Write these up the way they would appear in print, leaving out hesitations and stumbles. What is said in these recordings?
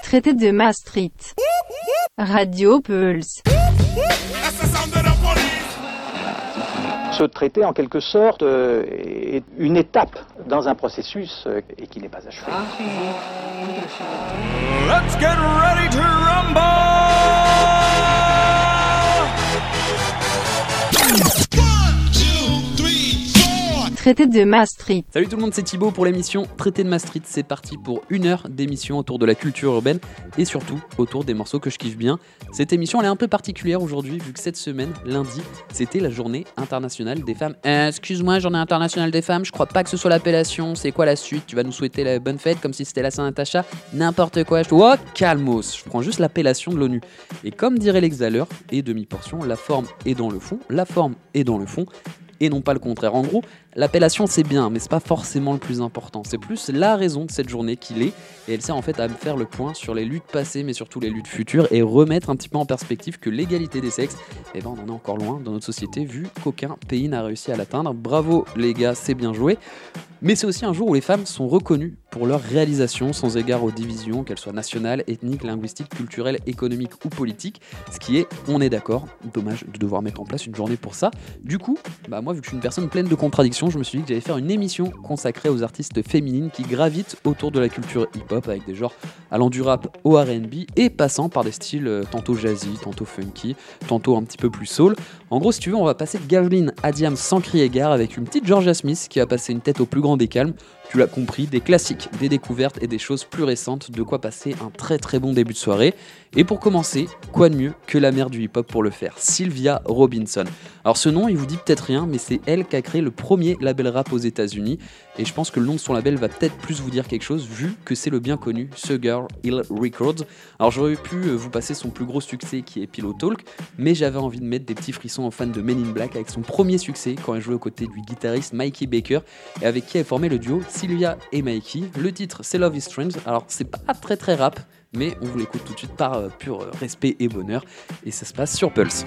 Traité de Maastricht. Radio Pulse. Ce traité, en quelque sorte, est une étape dans un processus et qui n'est pas achevé. Let's get ready to rumble! Traité de Maastricht. Salut tout le monde, c'est Thibaut pour l'émission Traité de Maastricht. C'est parti pour 1 heure d'émission autour de la culture urbaine et surtout autour des morceaux que je kiffe bien. Cette émission elle est un peu particulière aujourd'hui vu que cette semaine, lundi, c'était la journée internationale des femmes. Excuse-moi, journée internationale des femmes, je crois pas que ce soit l'appellation, c'est quoi la suite? Tu vas nous souhaiter la bonne fête comme si c'était la Saint-Natacha? N'importe quoi, oh calmos, je prends juste l'appellation de l'ONU. Et comme dirait l'exhaleur et demi-portion, la forme est dans le fond, la forme est dans le fond. Et non pas le contraire. En gros, l'appellation c'est bien, mais c'est pas forcément le plus important. C'est plus la raison de cette journée qu'il est, et elle sert en fait à me faire le point sur les luttes passées, mais surtout les luttes futures, et remettre un petit peu en perspective que l'égalité des sexes, eh ben on en est encore loin dans notre société, vu qu'aucun pays n'a réussi à l'atteindre. Bravo les gars, c'est bien joué. Mais c'est aussi un jour où les femmes sont reconnues pour leurs réalisations, sans égard aux divisions, qu'elles soient nationales, ethniques, linguistiques, culturelles, économiques ou politiques. Ce qui est, on est d'accord, dommage de devoir mettre en place une journée pour ça. Du coup, moi vu que je suis une personne pleine de contradictions, je me suis dit que j'allais faire une émission consacrée aux artistes féminines qui gravitent autour de la culture hip-hop avec des genres allant du rap au R&B et passant par des styles tantôt jazzy, tantôt funky, tantôt un petit peu plus soul. En gros, si tu veux, on va passer de Gavlin à Diam sans crier gare avec une petite Georgia Smith qui a passé une tête au plus grand des calmes. Tu l'as compris, des classiques, des découvertes et des choses plus récentes, de quoi passer un très très bon début de soirée. Et pour commencer, quoi de mieux que la mère du hip-hop pour le faire, Sylvia Robinson. Alors ce nom, il vous dit peut-être rien, mais c'est elle qui a créé le premier label rap aux États-Unis. Et je pense que le nom de son label va peut-être plus vous dire quelque chose, vu que c'est le bien connu Sugar Hill Records. Alors j'aurais pu vous passer son plus gros succès qui est Pillow Talk, mais j'avais envie de mettre des petits frissons aux fans de Men in Black avec son premier succès quand elle jouait aux côtés du guitariste Mikey Baker, et avec qui elle formait le duo Sylvia et Mikey. Le titre c'est Love is Strange, alors c'est pas très très rap, mais on vous l'écoute tout de suite par pur respect et bonheur, et ça se passe sur Pulse.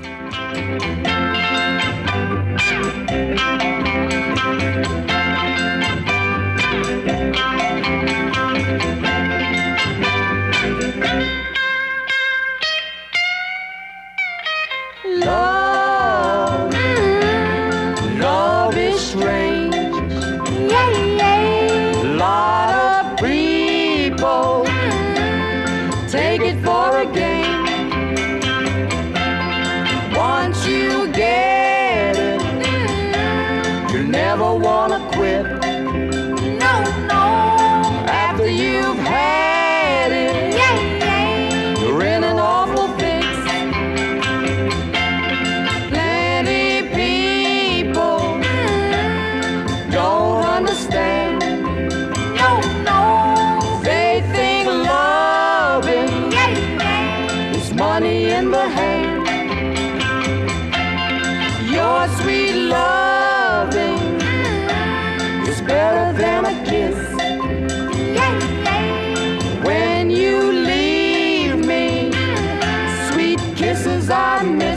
Love is strange. Yeah, yeah. Lot of people take it for a game. Once you get it, you never wanna quit. No, no. After you've had it, yeah, yeah. You're in an awful fix. Plenty people don't understand. No, no. They think loving, yeah, yeah, is money in the hand. Your sweet loving is better than a kiss. Yeah, yeah. When you leave me, sweet kisses I miss.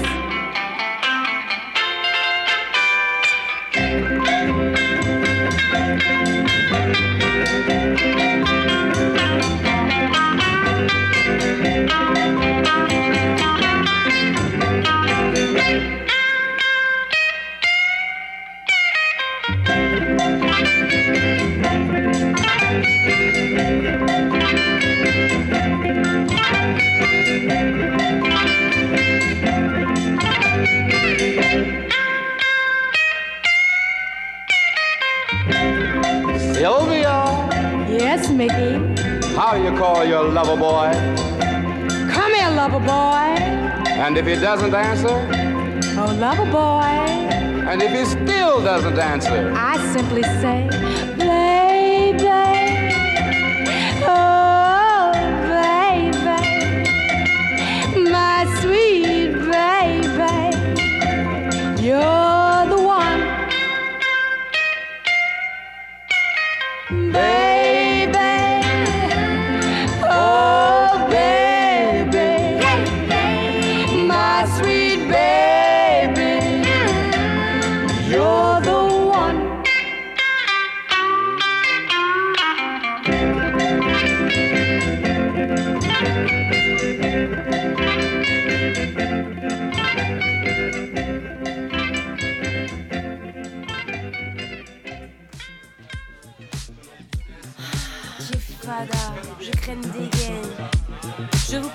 Sylvia, Yes, Mickey. how do you call your lover boy? Come here, lover boy. And if he doesn't answer? Oh, lover boy. And if he still doesn't answer? I simply say, baby. Oh, baby. My sweet baby. You're the one. Baby. Oh, baby. My sweet baby. You're the one.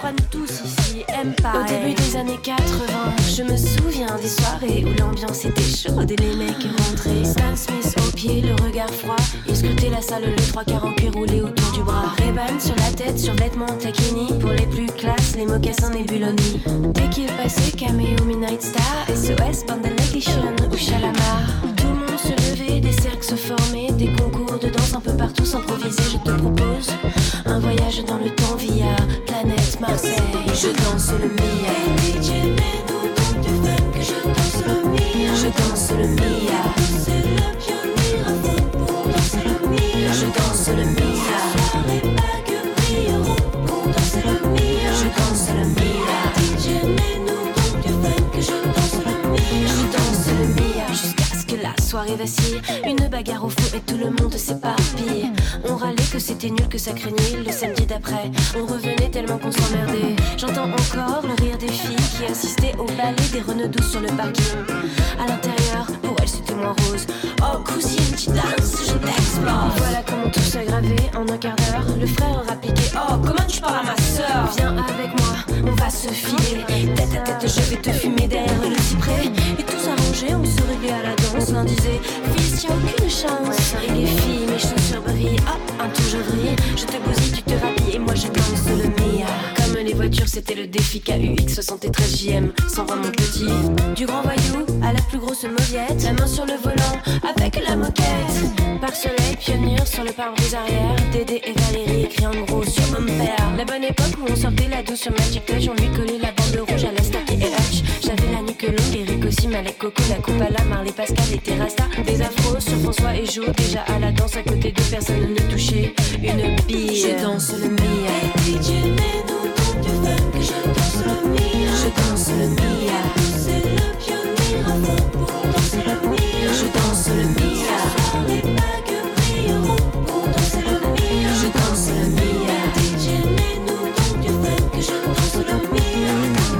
pas nous tous ici aiment pareil. Au début des années 80, je me souviens des soirées où l'ambiance était chaude et les mecs rentraient. Stan Smith au pied, le regard froid, il scrutait la salle, le 3/4 en cuir roulé autour du bras. Ray-Ban sur la tête, sur vêtements taquini, pour les plus classes, les mocassins Nebuloni. Dès qu'il passait, Cameo, Midnight Star, SOS, Band Edition ou Shalamar. Tout le monde se levait, des cercles se formaient, des concours de danse un peu partout s'improvisaient. Je te propose un voyage dans le temps via planète Marseille. Je danse le Mia. DJ mets-nous dans du funk, je danse le Mia. Je danse le Mia. C'est le pionnier à fond pour danser le Mia. Je danse le Mia. Les bagues brilleront pour danser le Mia. Je danse le Mia. DJ mets-nous dans du funk, je danse le Mia. Je danse le Mia. Jusqu'à ce que la soirée vacille, une bagarre au feu et tout le monde s'éparpille. On râlait que c'était nul, que ça craignait. Le samedi d'après, on revenait tellement qu'on s'emmerdait. J'entends encore le rire des filles qui assistaient au ballet des renauds sur le parking. À l'intérieur, pour elles c'était moins rose. Oh cousine, tu danses, je t'explose. Voilà comment tout s'aggravait en un quart d'heure. Le frère rappliqué, oh comment tu parles à ma soeur. Viens avec moi, on va se filer. Tête à tête, je vais te fumer derrière le cyprès. Et tout s'arrangeait, on se réglait à la danse. L'un disait, fils, y'a aucune chance. Et les filles, mes chaussures brillent. Hop, un tour je vrille. Je te bousille, tu te rhabilles et moi je danse le Mia. Comme les voitures, c'était le défi KUX 73 JM, sans vraiment petit. Du grand voyou à la plus grosse mauviette, la main sur le volant avec la moquette. Pare-soleil, pionnière sur le pare-brise arrière. Dédé et Valérie écrit en gros sur mon père. La bonne époque où on sortait la douce sur Magic Touch. On lui collait la bande rouge à la Starkey et Hutch. J'avais la nuque longue, Eric aussi, Malek, Coco, la coupe à la Marley, Pascal et Terrasta. Des afros sur François et Jo. Déjà à la danse à côté de personne ne touchait une bille. Je danse le Mia. DJ mets-nous dans du funk, je danse le Mia. Je danse le Mia. C'est le pionnier à fond pour danser le Mia. Je danse le Mia. Les bagues brilleront pour danser le Mia. Je danse le Mia. DJ mets-nous dans du funk, je danse le Mia.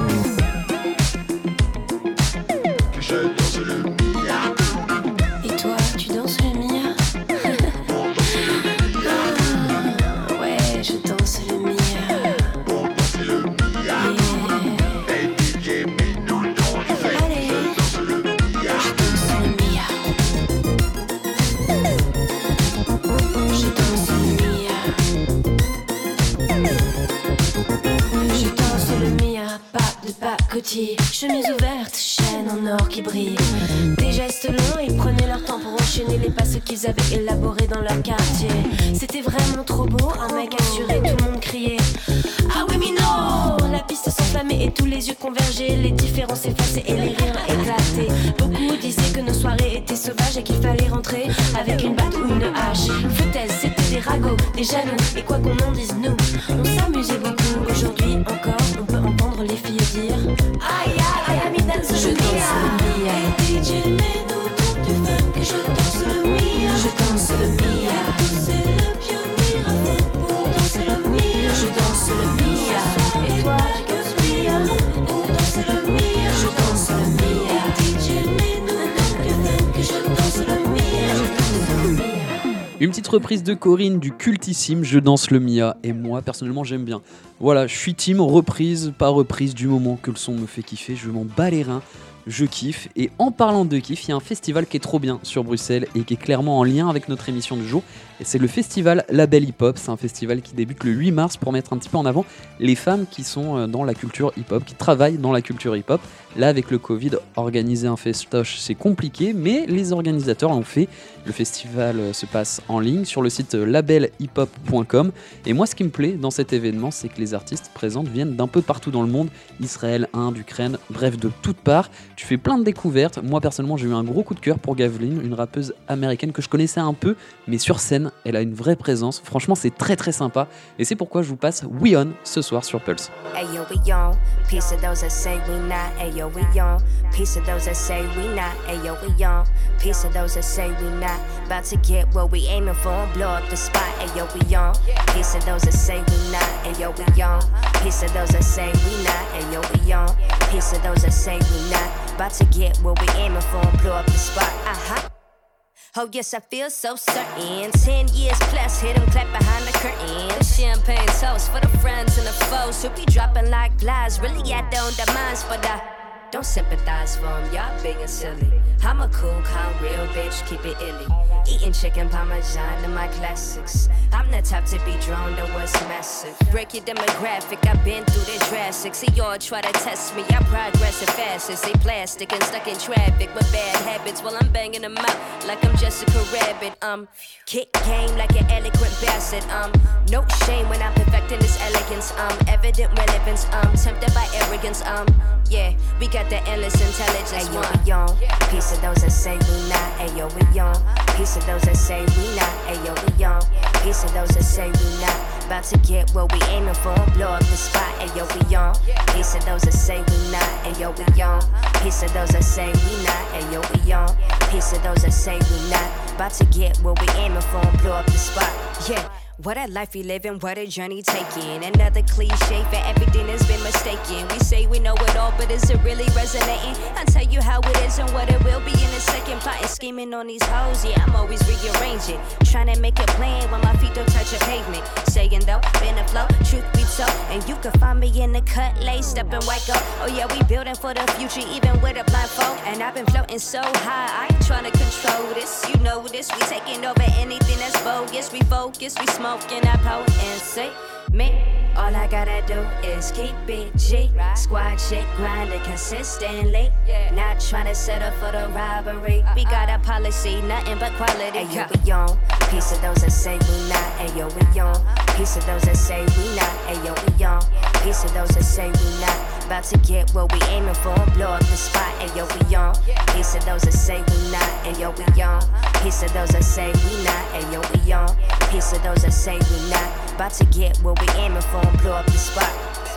Je danse le Mia. Et toi, tu danses le Mia? Je danse le Mia. Hey DJ, mets-nous dans du funk. Je danse le Mia. Je danse le Mia. Je danse le Mia. Je danse le Mia. Pas de pacotille, chemise ouverte, chaîne en or qui brille. Des gestes longs, ils prenaient leur temps pour enchaîner les passes qu'ils avaient élaborés dans leur quartier. C'était vraiment trop beau, un mec assuré, tout le monde criait ah oui mais non. La piste s'enflammait et tous les yeux convergeaient. Les différences s'effaçaient et les rires éclataient. Beaucoup disaient que nos soirées étaient sauvages et qu'il fallait rentrer avec une batte ou une hache. Foutaise, c'était des ragots, des jaloux. Et quoi qu'on en dise nous, on s'amusait beaucoup. Aujourd'hui encore, on peut entendre les filles dire aïe aïe aïe, me danse le Mia. DJ mets-nous dans du funk, je danse le Mia. Je danse le Mia. C'est le pionnier à fond pour danser le Mia. Je danse le Mia. Et toi tu danses Mia pour danser le Mia. Je danse le Mia. DJ mets-nous dans du funk, je danse le Mia. Je danse le Mia. Une petite reprise de Corinne du cultissime Je danse le Mia, et moi personnellement j'aime bien. Voilà, je suis team reprise, pas reprise, du moment que le son me fait kiffer, je m'en bats les reins, je kiffe. Et en parlant de kiff, il y a un festival qui est trop bien sur Bruxelles et qui est clairement en lien avec notre émission du jour. Et c'est le festival Label Hip Hop. C'est un festival qui débute le 8 mars pour mettre un petit peu en avant les femmes qui sont dans la culture hip hop, qui travaillent dans la culture hip hop. Là, avec le Covid, organiser un festoche, c'est compliqué, mais les organisateurs l'ont fait. Le festival se passe en ligne sur le site labelhiphop.com. Et moi, ce qui me plaît dans cet événement, c'est que les artistes présents viennent d'un peu partout dans le monde. Israël, Inde, Ukraine, bref, de toutes parts. Tu fais plein de découvertes. Moi, personnellement, j'ai eu un gros coup de cœur pour Gavlin, une rappeuse américaine que je connaissais un peu, mais sur scène, elle a une vraie présence. Franchement, c'est très très sympa. Et c'est pourquoi je vous passe We On ce soir sur Pulse. Hey yo, we on. Piece of those that say we not. Hey yo, we on. Piece of those that say we not. Hey yo, we on. Piece of those that say we not. About to get what we aiming for and blow up the spot. Hey yo, we on. Piece of those that say we not. Hey yo, we on. Piece of those that say we not. Hey yo, we on. Piece of those that say we not. About to get what we aiming for and blow up the spot. Oh yes, I feel so certain. 10 years Flex hit 'em, clap behind the curtain. Champagne toast for the friends and the foes who be dropping like flies. Really, I don't demands, but I don't sympathize for 'em. Y'all being silly. I'm a cool, calm, real bitch, keep it illy. Eating chicken parmesan in my classics. I'm the type to be drawn to what's massive. Break your demographic, I've been through this drastic. See y'all try to test me, I progress as fast as they plastic and stuck in traffic with bad habits while I'm banging them out like I'm Jessica Rabbit. Kick game like an eloquent bastard. No shame when I'm perfecting this elegance. Evident relevance. Tempted by arrogance. Yeah, we got the endless intelligence. Ayo, we on. Piece of those that say we not. Ayo, we on. Piece of those that say we not. Ayo, we on. Piece of those that say we not. About to get what we aiming for. Blow up the spot. Ayo, we on. Piece of those that say we not. Ayo, we on. Piece of those that say we not. Ayo, we on. Piece of those that say we not. About to get what we aiming for. Blow up the spot. Yeah. What a life we living, what a journey taking. Another cliche for everything that's been mistaken. We say we know it all, but is it really resonating? I'll tell you how it is and what it will be in a second. Plotting, scheming on these hoes, yeah, I'm always rearranging. Trying to make a plan when my feet don't touch a pavement. Saying though, been a flow, truth be told. And you can find me in the cut, laced up in white gold. Oh yeah, we building for the future, even with a blindfold. And I've been floating so high, I ain't trying to control this. You know this, we taking over anything that's bogus. We focus, we smoke. And I potency me. All I gotta do is keep it G. Squad shit grinding consistently. Not trying to settle for the robbery. We got a policy, nothing but quality. Ayo, we on. Piece of those that say we not. Ayo, we on. Piece of those that say we not. Ayo, we on. Piece of those that say we not. About to get what we aiming for. Blow up the spot. Ayo, we on. Piece of those that say we not. Ayo, we on. Piece of those that say we not. Ayo, we on. Piece of those that say we not. About to get what we aiming for and blow up the spot.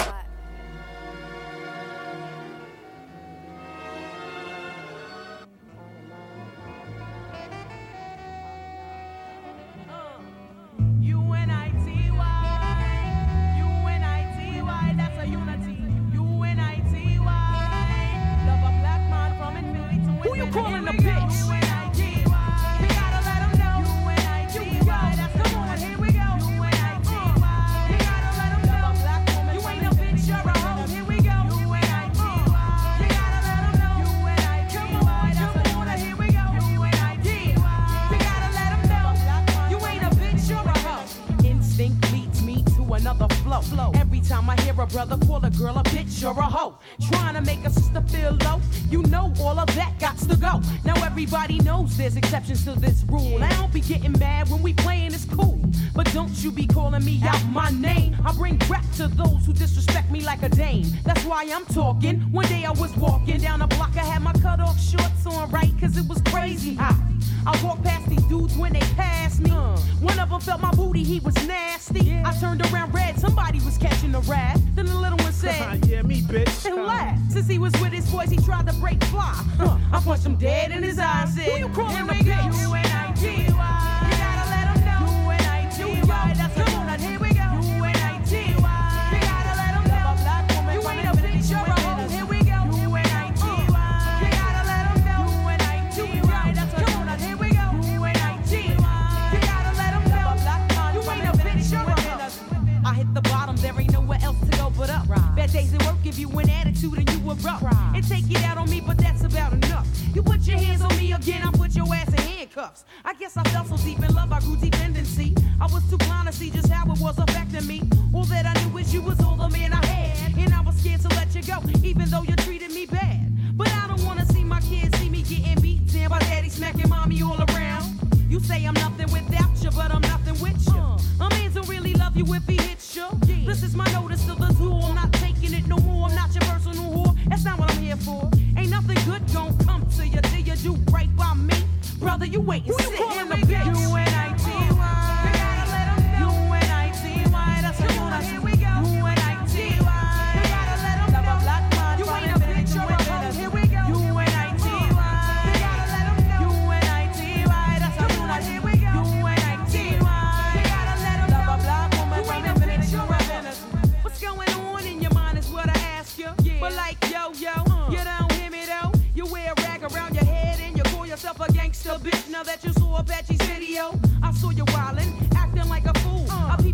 Every time I hear a brother call a girl a bitch or a hoe, trying to make a sister feel low, you know all of that gots to go. Now everybody knows there's exceptions to this rule. I don't be getting mad when we playing, it's cool, but don't you be calling me out my name. I bring rap to those who disrespect me like a dame. That's why I'm talking. One day I was walking down the block, I had my cut off shorts on, right, cause it was crazy hot. I walked past these dudes when they passed me. One of them felt my booty, he was nasty. I turned around red, somebody was catching a rat. Then the little one said, yeah, me, bitch. And laughed. Since he was with his boys, he tried to break fly. I punched him dead in his eyes and said, who you calling a bitch? U-N-I-T-Y. You gotta let him know. U-N-I-T-Y. That's come on, here we go. U-N-I-T-Y. You gotta let him know. You ain't a bitch, you're a hoe. Here we go. U-N-I-T-Y. You gotta let him know. U-N-I-T-Y. That's come on, here we go. U-N-I-T-Y. You gotta let him know. You ain't a bitch, you're a hoe. I hit the bottom, there ain't nowhere else to go but up. Bad days at work give you an attitude and you erupt. And take it out on me, but that's about enough. You put your hands on me again, I put your ass in handcuffs. I guess I fell so deep in love, I grew dependency. I was too blind to see just how it was affecting me. All that I knew is you was all the man I had, and I was scared to let you go, even though you treated me bad. But I don't wanna see my kids see me getting beat down by daddy smacking mommy all around. You say I'm nothing without you, but I'm nothing with you. A man don't really love you if he hits you. This is my notice to the tool. I'm not taking it no more. I'm not your personal whore. That's not what I'm here for. Ain't nothing good gon' come to you till you do right by me. Brother, you wait and sit in the bitch. U-N-I-T-Y. You gotta let him know. U-N-I-T-Y. That's come on, here we go. U-N-I-T-Y. You gotta let him know. Black man, you ain't a bitch or a hoe. Here we go. U-N-I-T-Y. You gotta let him know. U-N-I-T-Y. That's come on, here we go. U-N-I-T-Y. You gotta let him know. Black woman, you ain't a bitch or a hoe. What's going on in your mind is what I ask you. But like yo-yo, you don't hear me though. You wear a rag around your head and you call yourself a gangster bitch. Now that you saw Apache's video, I saw you wildin', acting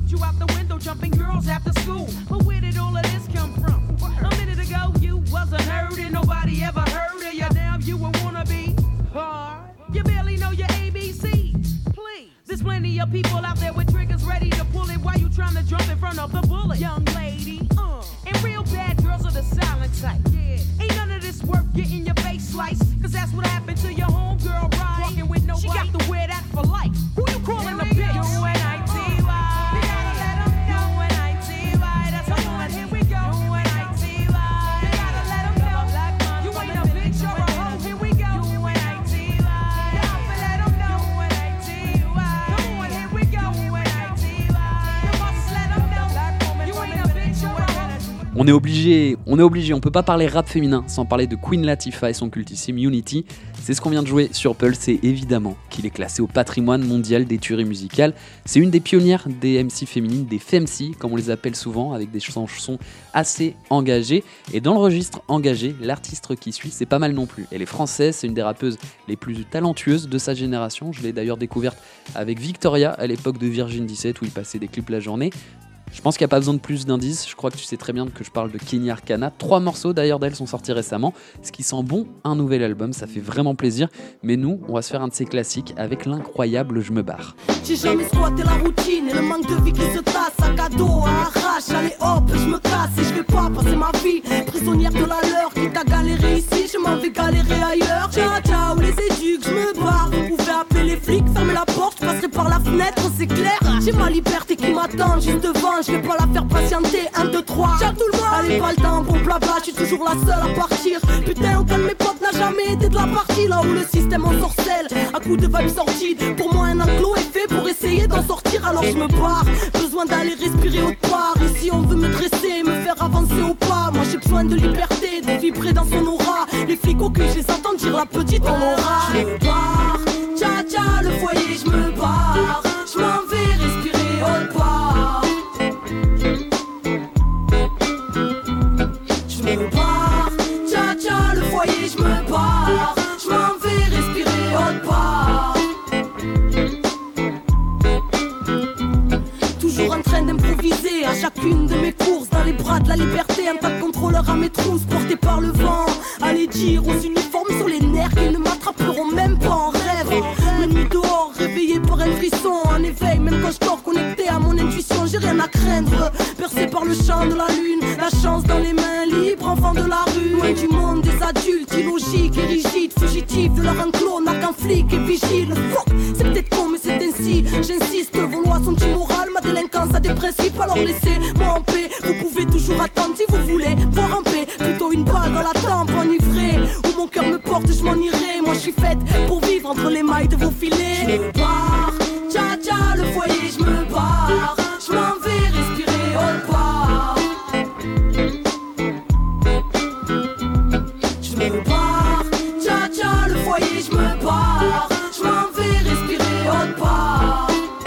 you out the window, jumping girls after school. But where did all of this come from? A minute ago, you wasn't heard and nobody ever heard of you. Now you a wannabe. Hard. You barely know your ABC. Please. There's plenty of people out there with triggers ready to pull it while you trying to jump in front of the bullet. Young lady, and real bad girls are the silent type. Yeah. Ain't none of this worth getting your face sliced. Cause that's what happened to your homegirl, right? Walking with no She got to wear that for life. Who you calling a bitch? U-N-I-T-Y. You gotta let them know. U-N-I-T-Y. That's the one. Here we go. U-N-I-T-Y. You gotta let them know. You ain't a bitch or a hoe. Here we go. U-N-I-T-Y. You gotta let them know. U-N-I-T-Y. Come on, here we go. U-N-I-T-Y. You must let them know. You ain't a bitch or a hoe. On est obligé, on peut pas parler rap féminin sans parler de Queen Latifah et son cultissime Unity. C'est ce qu'on vient de jouer sur Pulse et évidemment qu'il est classé au patrimoine mondial des tueries musicales. C'est une des pionnières des MC féminines, des FEMC comme on les appelle souvent, avec des chansons assez engagées. Et dans le registre engagé, l'artiste qui suit, c'est pas mal non plus. Elle est française, c'est une des rappeuses les plus talentueuses de sa génération. Je l'ai d'ailleurs découverte avec Victoria à l'époque de Virgin 17 où il passait des clips la journée. Je pense qu'il n'y a pas besoin de plus d'indices, je crois que tu sais très bien que je parle de Kenny Arcana. 3 morceaux d'ailleurs d'elle sont sortis récemment, ce qui sent bon un nouvel album, ça fait vraiment plaisir. Mais nous, on va se faire un de ses classiques avec l'incroyable Je me barre. J'ai jamais squatté la routine et le manque de vie qui se tasse. Sac à dos, à arrache, allez hop, je me casse et je vais pas passer ma vie prisonnière de la leur. Quitte à galérer ici, je m'en vais galérer ailleurs. Ciao, ciao, les éduques, je me barre. Vous pouvez appeler les flics, fermez la porte, je passerai par la fenêtre, c'est clair. J'ai ma liberté qui m'attend juste devant. Je vais pas la faire patienter, 1, 2, 3. Ciao tout le monde. Allez pas le temps pour blabla, je suis toujours la seule à partir. Putain, aucun de mes potes n'a jamais été de la partie. Là où le système ensorcelle, à coups de vibes sordides. Pour moi un enclos est fait pour essayer d'en sortir. Alors je me barre, besoin d'aller respirer autre part. Ici on veut me dresser, me faire avancer au pas. Moi j'ai besoin de liberté, de vibrer dans son aura. Les flics au cul, je les entends dire la petite en aura. Je me barre, tcha tcha le foyer, je me barre. Je m'en vais respirer autre part. Je me barre, tcha tcha le foyer, je me barre. Je m'en vais respirer autre part. Toujours en train d'improviser à chacune de mes courses. Dans les bras de la liberté, un tas de contrôleurs à mes trousses portés par le vent. Allez dire aux uniformes sur les nerfs qu'ils ne m'attraperont même pas en rêve. La nuit dehors, réveillé par un frisson. En éveil, même quand je dors connecté à mon intuition, j'ai rien à craindre. Percé par le champ de la lune, la chance dans les mains libres, enfant de la rue. Loin du monde des adultes, illogiques et rigides, fugitifs de leur enclos, n'a qu'un flic et vigile. Fuck, c'est peut-être con mais c'est ainsi, j'insiste, vos lois sont immorales, ma délinquance a des principes, alors laissez-moi en paix. Vous pouvez toujours attendre si vous voulez voir en paix, plutôt une balle dans la tempe enivrée. Où mon cœur me porte, je m'en irai. Moi je suis faite pour vivre entre les mailles de vos filets. Je me barre, tcha tcha le foyer, je me barre. Je m'en vais respirer autre part. Je me barre, tcha tcha le foyer, je me barre. Je m'en vais respirer autre part.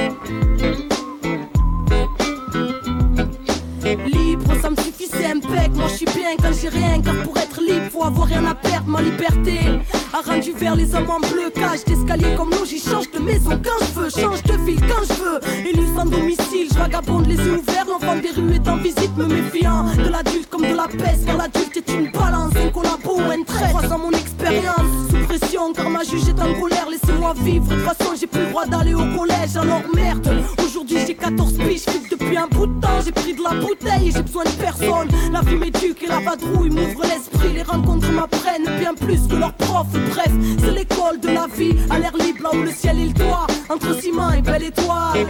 Libre, ça me suffit, c'est impec. Moi je suis bien quand j'ai rien, car pour être libre, faut avoir rien à perdre. Ma liberté a rendu vers les hommes en bleu. Cage d'escalier comme l'eau, j'y change de maison quand je veux. Change de ville quand je veux. Élu sans domicile, je vagabonde les yeux ouverts. L'enfant des rues est en visite, me méfiant de l'adulte comme de la peste. Car l'adulte est une balance, un collabo ou un trait. Croisant mon expérience, sous pression, car ma juge est en colère. Laissez-moi vivre, de toute façon j'ai plus le droit d'aller au collège. Alors merde, aujourd'hui j'ai 14 piges, fume depuis un bout de temps. J'ai pris de la bouteille et j'ai besoin de personne. La vie m'éduque et la vadrouille m'ouvre l'esprit. Les rencontres m'apprennent bien plus que leurs profs. Bref, c'est l'école de la vie, à l'air libre, là où le ciel est le toit. Entre ciment et belle étoile.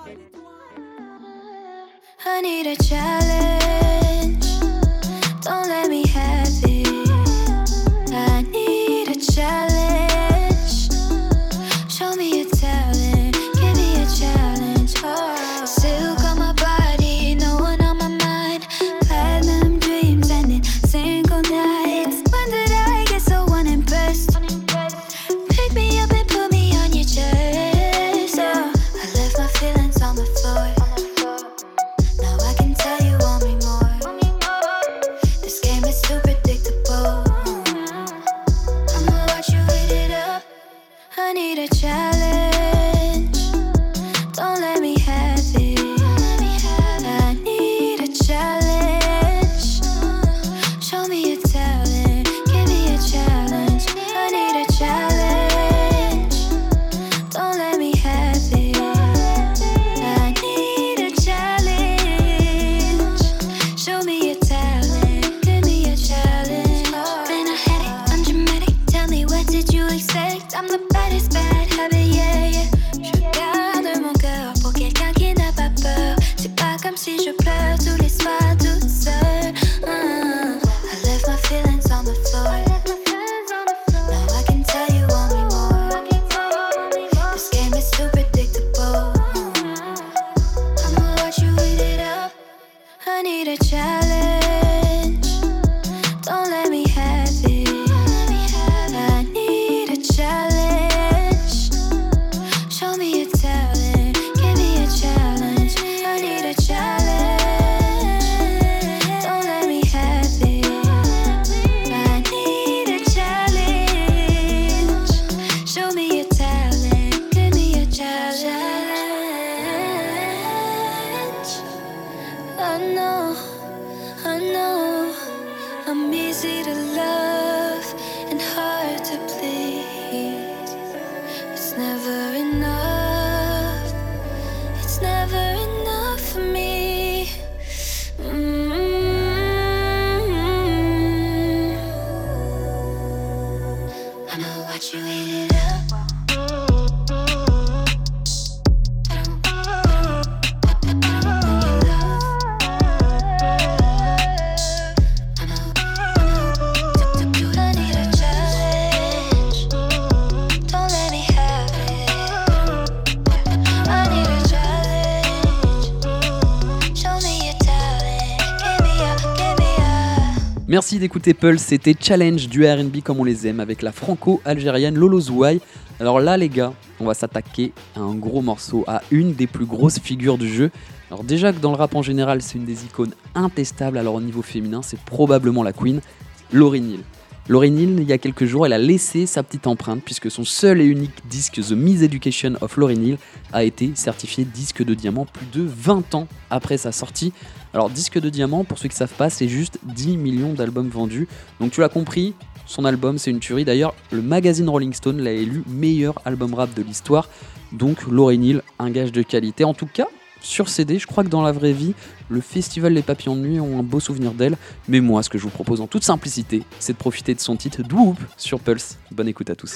I need a challenge. Don't let me have it. I need a challenge. Show me your talent. Give me a challenge. Oh. Silk on my body, no one on my mind. Platinum dreams and in single nights. When did I get so unimpressed? Pick me up and put me on your chest. Oh. I left my feelings on the floor. Now I can tell you want me more. Merci d'écouter Pulse, c'était Challenge du R&B comme on les aime avec la franco-algérienne Lolo Zouaï. Alors là les gars, on va s'attaquer à un gros morceau, à une des plus grosses figures du jeu. Alors déjà que dans le rap en général c'est une des icônes intestables, alors au niveau féminin c'est probablement la queen, Lauryn Hill. Lauryn Hill, il y a quelques jours, elle a laissé sa petite empreinte puisque son seul et unique disque The Miseducation of Lauryn Hill a été certifié disque de diamant plus de 20 ans après sa sortie. Alors disque de diamant, pour ceux qui ne savent pas, c'est juste 10 millions d'albums vendus. Donc tu l'as compris, son album c'est une tuerie. D'ailleurs, le magazine Rolling Stone l'a élu meilleur album rap de l'histoire. Donc Lauryn Hill, un gage de qualité. En tout cas, sur CD, je crois que dans la vraie vie, le festival Les Papillons de Nuit ont un beau souvenir d'elle. Mais moi, ce que je vous propose en toute simplicité, c'est de profiter de son titre Doo Wop sur Pulse. Bonne écoute à tous.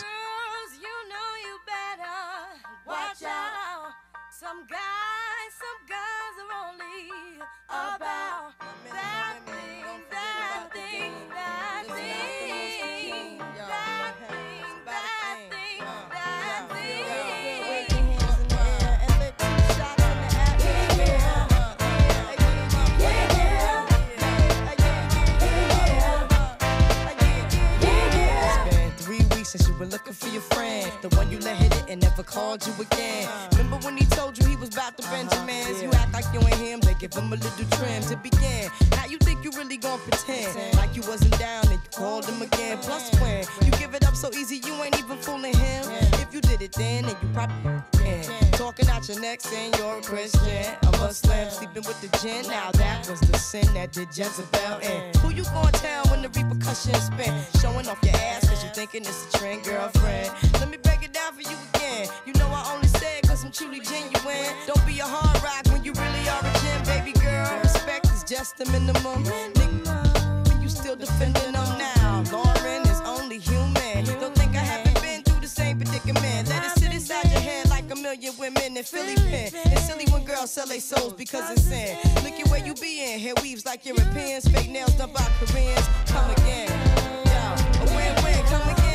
Since you were looking for your friend, the one you let hit it and never called you again. Remember when he told you he was about to Benjamins? You act like you ain't him, they give him a little trim to begin. Now you think you really gon' pretend like you wasn't down and you called him again. Plus when you give it up so easy, you ain't even fooling him. If you did it then you probably can. Talking out your neck saying you're a Christian, a Muslim, sleeping with the gin. Now that was the sin that did Jezebel in. Who you gon' tell when the repercussions spin? Showing off your ass cause you thinking it's a trend, girlfriend. Let me break it down for you again. You know I only say it cause I'm truly genuine. Don't be a hard rock when you really are a gem, baby girl. Respect is just the minimum. Nigga, you still defending them now. Lauren is only human. Don't think I haven't been through the same predicament. Let it sit inside your head like a million women in Philly pen. It's silly when girls sell their souls because it's sin. Look at where you be in. Hair weaves like Europeans. Fake nails done by Koreans. Come again. Yo, a win-win, come again.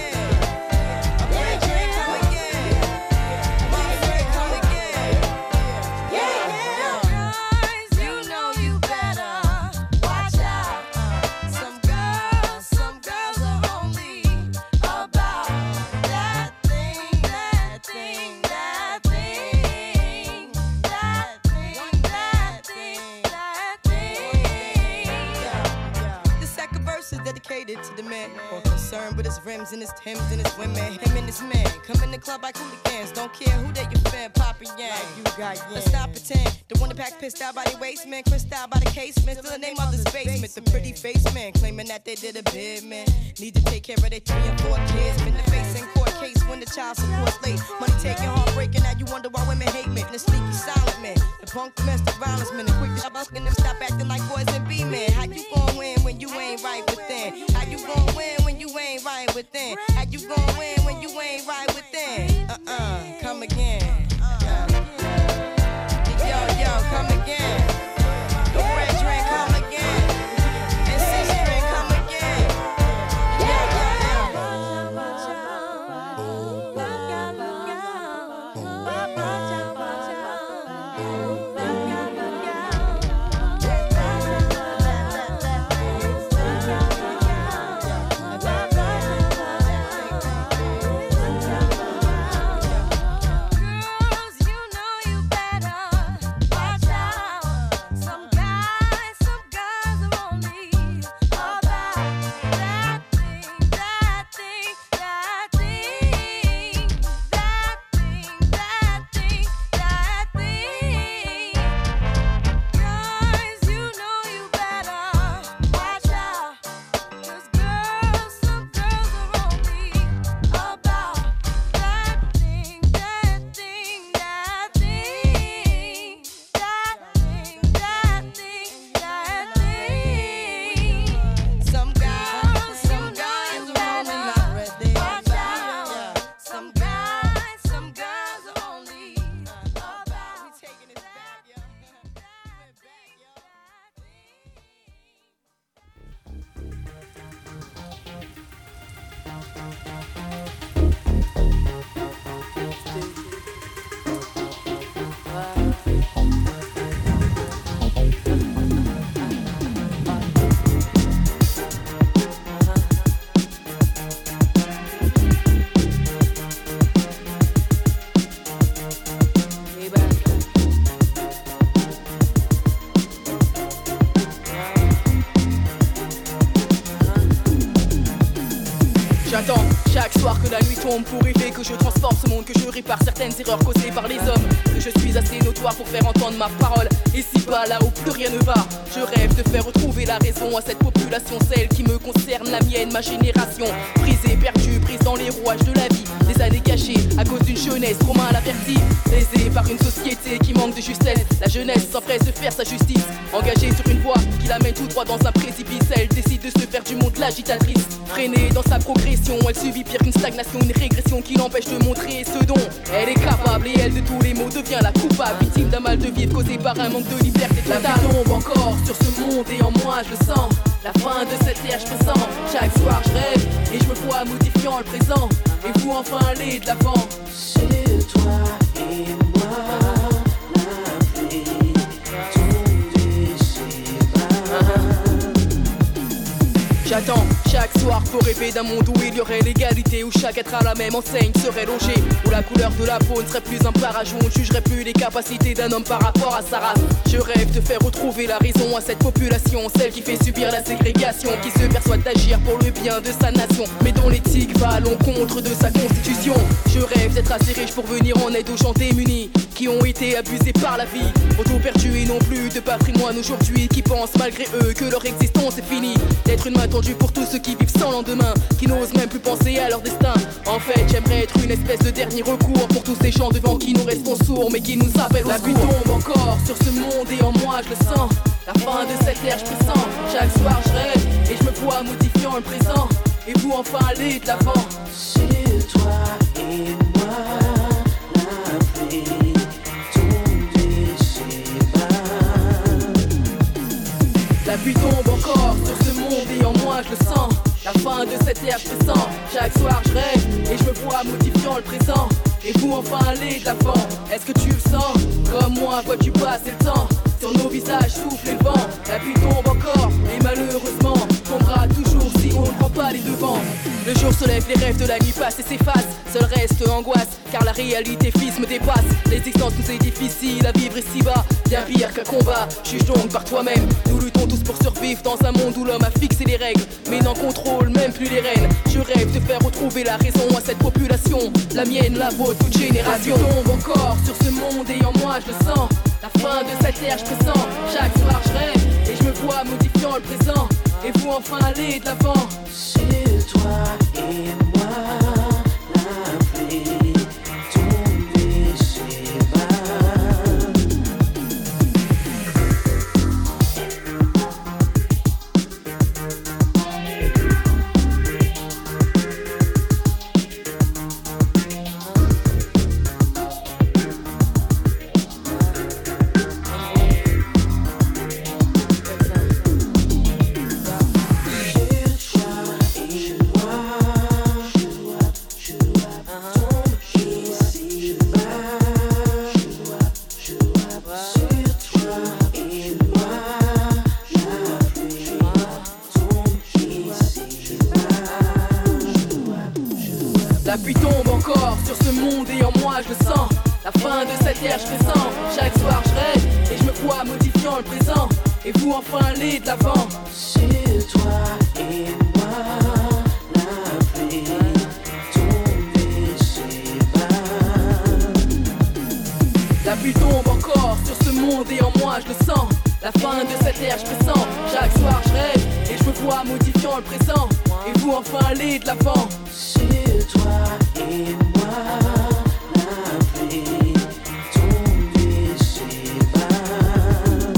To the man, more concerned with his rims and his Timbs and his women. Him and his man come in the club like hooligans. Don't care who they your fan, Papa Yang. You got yeah. Let's stop pretend. The one that pack pissed out by the waist man, crissed out by the casement. Still the name of the basement. The pretty face man claiming that they did a bid man. Need to take care of their 3 and 4 kids. Been the face in court case when the child support's late. Money taking, heartbreaking. Now you wonder why women hate men. The sneaky silent man, the punk domestic violence man. The quick to busting them, stop acting like boys and be men. How you gon' win when you ain't right within? How you gon' win when you ain't right within? How you gon' win when you ain't right within? Come again. Yo, come again. The red drink, come again. And 6 drink, come again. J'attends chaque soir que la nuit tombe pour rêver que je transforme ce monde, que je répare certaines erreurs causées par les hommes, que je suis assez notoire pour faire entendre ma parole. Et si bas là où plus rien ne va, je rêve de faire retrouver la raison à cette population, celle qui me concerne, la mienne, ma génération. Brisée, perdue, prise dans les rouages de la vie, des années gâchées à cause d'une jeunesse trop mal avertie, lésée par une société qui manque de justesse. La jeunesse s'empresse de faire sa justice, engagée sur une voie qui la mène tout droit dans un précipice. Elle décide de se faire du monde l'agitatrice, freinée dans sa progression. Elle subit pire qu'une stagnation, une régression qui l'empêche de montrer ce dont elle est capable. Et elle de tous les maux devient la coupable, victime d'un mal de vivre causé par un manque de liberté totale. La vie tombe encore sur ce monde et en moi je le sens. La fin de cette ère je pressens. Chaque soir je rêve et je me vois modifiant le présent. Et vous enfin aller de l'avant. C'est toi et moi. J'attends chaque soir pour rêver d'un monde où il y aurait l'égalité, où chaque être à la même enseigne serait logé, où la couleur de la peau ne serait plus un parageau, on ne jugerait plus les capacités d'un homme par rapport à sa race. Je rêve de faire retrouver la raison à cette population, celle qui fait subir la ségrégation, qui se persuade d'agir pour le bien de sa nation, mais dont l'éthique va à l'encontre de sa constitution. Je rêve d'être assez riche pour venir en aide aux gens démunis, qui ont été abusés par la vie, auto perdus et non plus de patrimoine aujourd'hui, qui pensent malgré eux que leur existence est finie, d'être une main tendue pour tous ceux qui vivent sans lendemain, qui n'osent même plus penser à leur destin. En fait, j'aimerais être une espèce de dernier recours pour tous ces gens devant qui nous restons sourds, mais qui nous appellent au secours. La vie tombe encore sur ce monde et en moi je le sens. La fin de cette ère je pressens. Chaque soir je rêve et je me vois modifiant le présent. Et vous enfin aller de l'avant. C'est toi et moi. La pluie tombe et s'évade. La pluie tombe encore sur ce monde et en moi je le sens. La fin de cette ère je pressens. Chaque soir je rêve et je me vois modifiant le présent. Et vous enfin aller de l'avant. Est-ce que tu le sens? Comme moi, vois-tu passer le temps? Sur nos visages souffle le vent. La pluie tombe encore et malheureusement tombera toujours si on ne prend pas les devants. Le jour se lève, les rêves de la nuit passent et s'effacent. Seul reste angoisse, car la réalité fils me dépasse. L'existence nous est difficile à vivre ici-bas, bien pire qu'un combat. Juge donc par toi-même. Nous luttons tous pour survivre dans un monde où l'homme a fixé les règles, mais n'en contrôle même plus les rênes. Je rêve de faire retrouver la raison à cette population, la mienne, la vôtre, toute génération. La vie tombe encore sur ce monde et en moi je le sens. La fin de cette ère je pressens. Chaque soir je rêve et je me vois modifiant le présent. Et vous enfin aller de l'avant. C'est toi et moi. La pluie tombe et s'évade. La pluie tombe encore sur ce monde et en moi je le sens. La fin de cette ère je pressens. Chaque soir je rêve et je me vois modifiant le présent. Et vous enfin aller de l'avant. C'est toi et moi. La pluie tombe et s'évade. La pluie tombe encore sur ce monde et en moi je le sens. La fin de cette ère je pressens. Chaque soir je rêve et je me vois modifiant le présent. Et vous enfin aller de l'avant. C'est toi et moi. La pluie tombe et s'évade.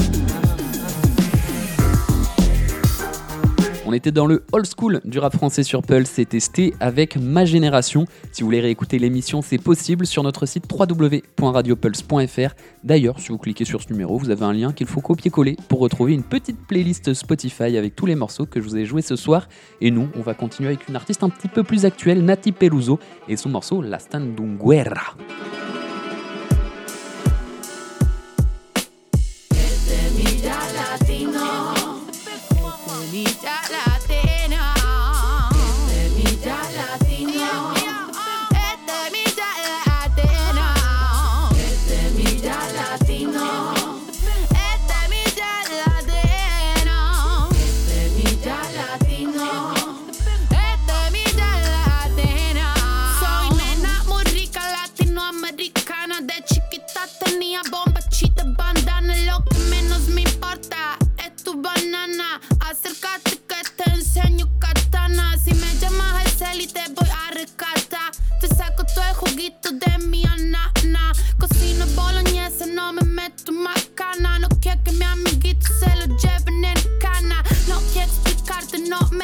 On était dans le old school du rap français sur Pulse, c'était Sté avec Ma Génération. Si vous voulez réécouter l'émission, c'est possible sur notre site www.radiopulse.fr. D'ailleurs, si vous cliquez sur ce numéro, vous avez un lien qu'il faut copier-coller pour retrouver une petite playlist Spotify avec tous les morceaux que je vous ai joués ce soir. Et nous, on va continuer avec une artiste un petit peu plus actuelle, Nati Peluso, et son morceau La Standunguera. La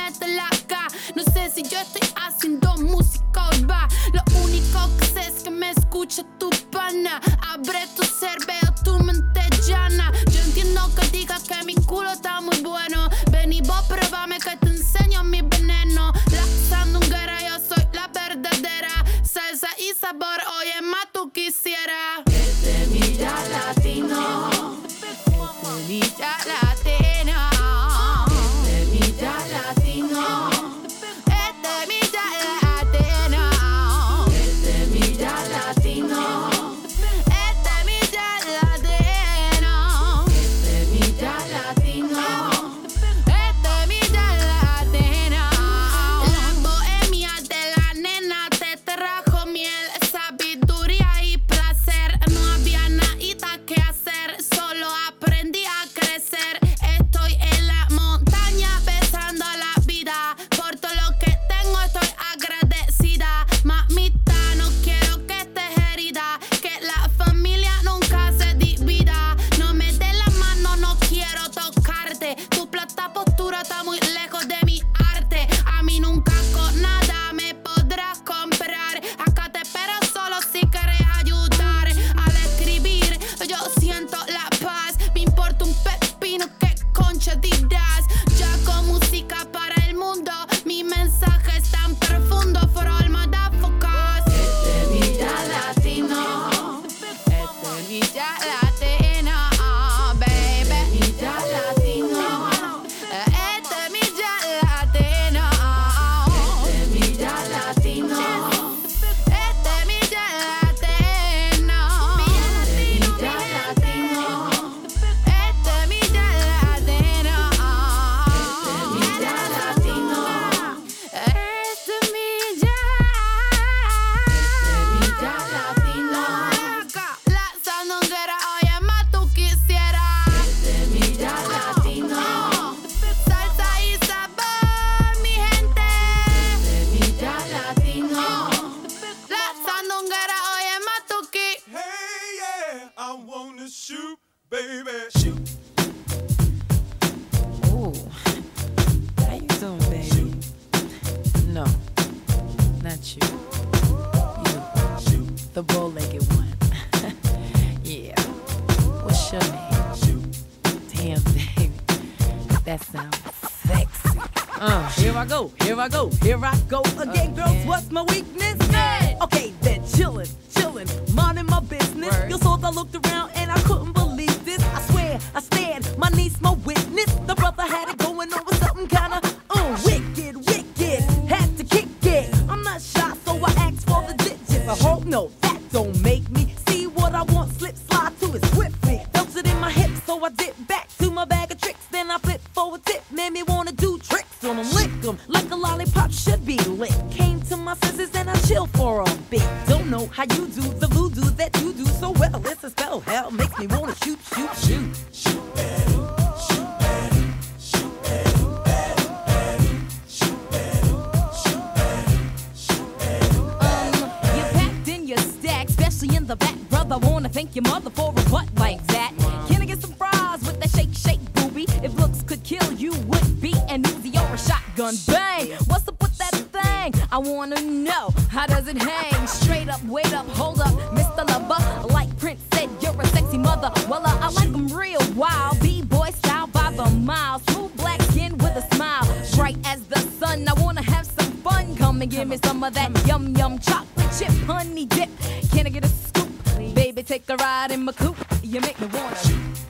métela acá. No sé si yo estoy haciendo música hoy va. Lo único que sé es que me escucha tu pana. Abre tu cerebro, tu mente llana. Yo entiendo que digas que mi culo está muy bueno. Ven y vos pruébame que te enseño mi veneno. La sandunguera, yo soy la verdadera. Salsa y sabor, oye, más tú quisieras. Este milla latino. Este milla latino. Este milla latino. Este milla latino. Este milla latino. Este milla latino. Este milla latino. Este milla latino. La bohemia de la nena te trajo miel, sabiduría y placer. No había nada que hacer, solo aprendí a crecer. Estoy en la montaña besando la vida. Por todo lo que tengo estoy agradecida. Mamita, no quiero que estés herida, que la familia nunca se divida. No me des la mano, no quiero tocarte. Tu plata postura está muy lejos de mi arte. A mí nunca con nada me podrás comprar. Acá te espero solo si quieres ayudar. Al escribir yo siento la paz. Me importa un pepino que concha dirás. Yo hago música para el mundo. Mi mensaje es tan profundo for all motherfuckers. Este milla latino. Este milla latino, baby. Milla latino. Este milla latino. Este milla latino. Este milla latino. Milla latino. Este milla latino. Este milla latino. Este milla. Este milla latino. La sandunguera, oye, más tú quisieras. Este milla latino. Salsa y sabor, mi gente. Este milla latino. La sandunguera, oye, más tú quisieras. Hey, yeah, I wanna shoot, baby. Shoot. Ooh, how you doing, baby? No, not you. You, the bow-legged one. Yeah. What's your name? Damn, baby, that sounds sexy. Here I go, here I go, here I go again, girls. What's my weakness? Okay, then chillin', minding my business. You saw I looked around and I couldn't believe this. I swear, I stand, my niece, my witness. The brother had it going on with something kinda wicked. Had to kick it. I'm not shy, so I asked for the digits. I hope no, that don't make me see what I want. Slip, slide to it swiftly. Felt it in my hips, so I dip back to my bag of tricks. Then I flip forward tip, made me wanna do tricks on them, lick them like a lollipop should be lit. Came to my senses and I chill for a bit. Don't know how you do the voodoo that you do so well. It's a spell, hell makes me wanna shoot. You packed in your stack, especially in the back, brother. Wanna thank your mother for a butt like that. Can I get some fries with that shake, booby? If looks could kill, you would be an Uzi or a shotgun. Bang! What's up with that thing? I wanna know, how does it hang? Straight up, wait up, hold up, Mr. Lover. Like Prince said, you're a sexy mother. Well, I like them real wild, B-boy style by the mile. Smooth black skin with a smile, bright as the sun. I wanna have some fun. Come and give me some of that yum chocolate chip honey dip. Can I get a scoop? Baby, take a ride in my coupe. You make me wanna.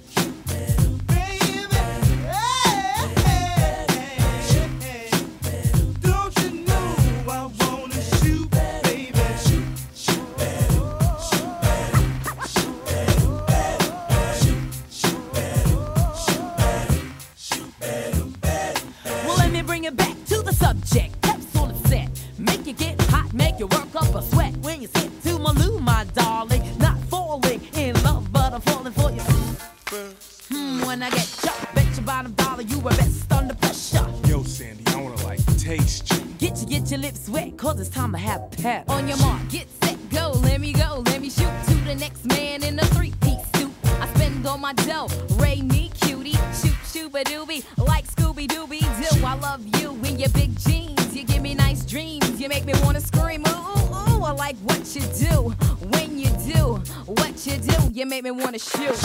Bring it back to the subject. Peps on the set. Make you get hot, make you work up a sweat. When you sit to my loo, my darling. Not falling in love, but I'm falling for you. When I get shot, bet your bottom dollar you were best under pressure. Yo, Sandy, I wanna like taste you. Get your lips wet, cause it's time to have pep. On your mark, get set, go, let me shoot to the next man in a three-piece suit. I spend all my dough, Ray me cutie, shoot shooba doobie, like Scooby Dooby Doo. I love love you in your big jeans. You give me nice dreams. You make me wanna scream. Ooh, ooh, ooh. I like what you do. When you do what you do, you make me wanna shoot.